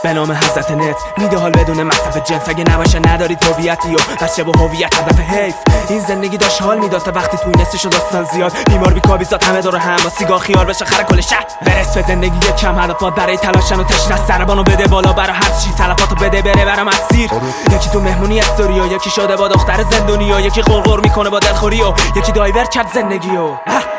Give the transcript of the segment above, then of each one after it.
به نام حضرت نت میده حال بدون مصرف جنس. اگه نباشه نداری هویتی و بس با هویت هدف حیف. این زندگی داشت حال میداد تا وقتی توی نصف شد داستان زیاد. بیمار بیکابیزاد همه دور هم با سیگار خیار بشه خر کل شهر. برس به زندگی کم هدفات برای تلاشن و تشنه از سربانو بده بالا برا هر چی. تلفاتو بده بره برا مسیر. یکی تو مهمونی استوریو، یکی شده با دختر زندونیو، یکی غرغر میکنه با دلخوریو، یکی دایور کرد زندگیو.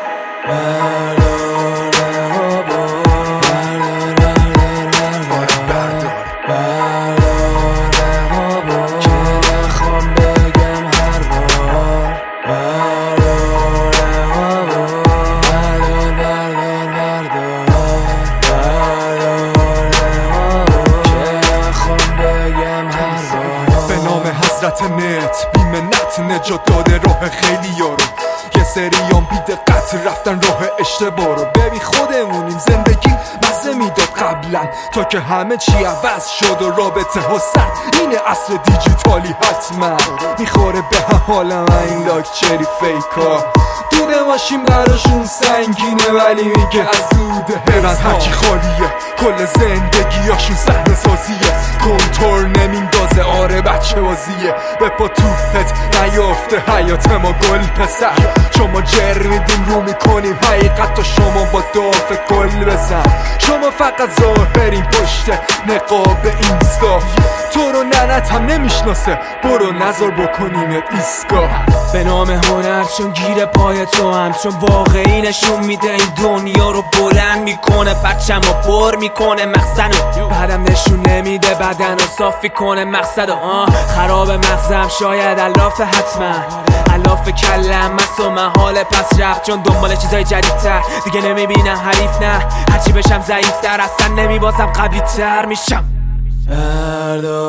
حضرت نت بی‌منت نجات داده راه خیلی یارو. یه سریام بی دقت رفتن راه اشتباه رو. ببین خودمونیم زندگی مزه میداد قبلا تا که همه چی عوض شد و رابطه ها سر. اینه اصل دیجیتالی حتما میخوره به هم حالم این لاکچری فیکا. دوده ماشین براشون سنگینه ولی میگه از دوده برن هرکی خالیه. کل زندگیاشون صحنه سازیه. کنتور نمیندازه آره بچه بازیه. به پا توپت نیافته حیات ما گل پسر. شما جر میدیم رو میکنیم حقیقت تا شما با دافه گل بزن. شما فقط ظاهرین پشت نقاب اینستا. تو رو ننت هم نمیشناسه برو نظر بکنیمت ایسکا. به نام هنر چون گیر پای تو هم چون واقعی نشون میده این دنیا رو بلند میکنه. پرچم رو پر میکنه مخزن رو بعدم نشون نمیده بدن رو صافی کنه مقصد. خراب مغزم شاید الاف حتما الاف کلم مست و محال پس رفت چون دنبال چیزای جدیدتر دیگه نمیبینم حریف. نه هرچی بشم ضعیفتر اصلا نمیبازم قوی تر میشم.